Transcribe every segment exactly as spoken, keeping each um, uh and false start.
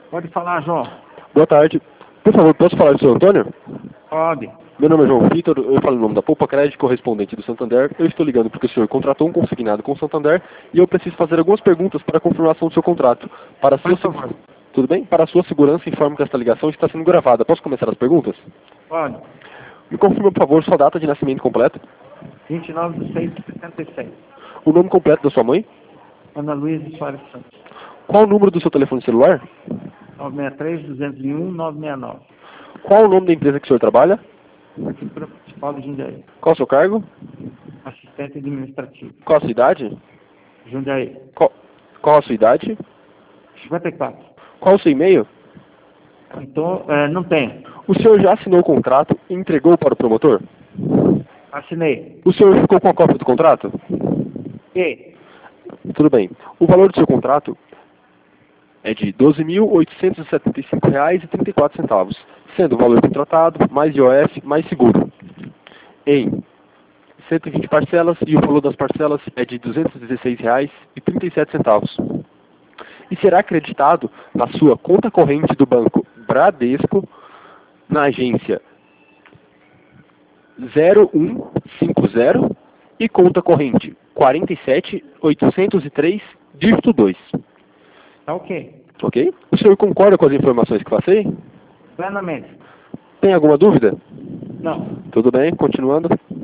Pode falar, João. Boa tarde. Por favor, posso falar com o senhor Antônio? Pode. Meu nome é João Vitor, eu falo em nome da Poupa Crédito, correspondente do Santander. Eu estou ligando porque o senhor contratou um consignado com o Santander e eu preciso fazer algumas perguntas para a confirmação do seu contrato. Para a sua Por favor. Tudo bem? Para a sua segurança, informo que esta ligação está sendo gravada. Posso começar as perguntas? Pode. Me confirma, por favor, sua data de nascimento completa. vinte e nove de seis de sessenta e seis. O nome completo da sua mãe. Ana Luísa Soares Santos. Qual o número do seu telefone celular? nove seis três, dois zero um, nove seis nove. Qual o nome da empresa que o senhor trabalha? Prefeitura Municipal de Jundiaí. Qual o seu cargo? Assistente administrativo. Qual a sua idade? Jundiaí. Qual, qual a sua idade? cinquenta e quatro. Qual o seu e-mail? Então, é, não tem. O senhor já assinou o contrato e entregou para o promotor? Assinei. O senhor ficou com a cópia do contrato? E? Tudo bem. O valor do seu contrato é de doze mil oitocentos e setenta e cinco reais e trinta e quatro centavos, sendo o valor contratado mais I O F mais seguro, em cento e vinte parcelas, e o valor das parcelas é de duzentos e dezesseis reais e trinta e sete centavos. E será acreditado na sua conta corrente do banco Bradesco, na agência zero um cinco zero e conta corrente quarenta e sete mil oitocentos e três, dígito dois. Tá ok. Ok? O senhor concorda com as informações que passei? Plenamente. Tem alguma dúvida? Não. Tudo bem, continuando.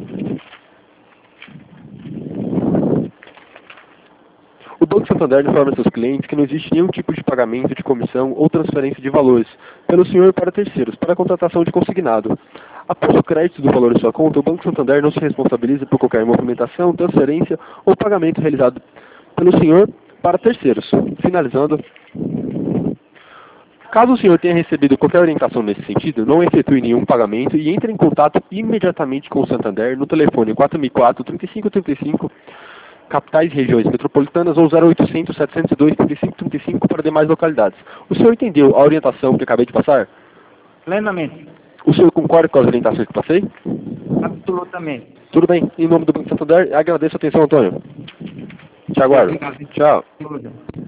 O Banco Santander informa seus clientes que não existe nenhum tipo de pagamento de comissão ou transferência de valores pelo senhor para terceiros, para a contratação de consignado. Após o crédito do valor em sua conta, o Banco Santander não se responsabiliza por qualquer movimentação, transferência ou pagamento realizado pelo senhor para terceiros. Finalizando. Caso o senhor tenha recebido qualquer orientação nesse sentido, não efetue nenhum pagamento e entre em contato imediatamente com o Santander no telefone quatro mil e quatro, trinta e cinco trinta e cinco, capitais e regiões metropolitanas, ou zero oitocentos, setecentos e dois, trinta e cinco trinta e cinco para demais localidades. O senhor entendeu a orientação que acabei de passar? Plenamente. O senhor concorda com as orientações que passei? Absolutamente. Tudo bem. Em nome do Banco Santander, agradeço a atenção, Antônio. Te aguardo. Obrigado. Tchau. Tudo.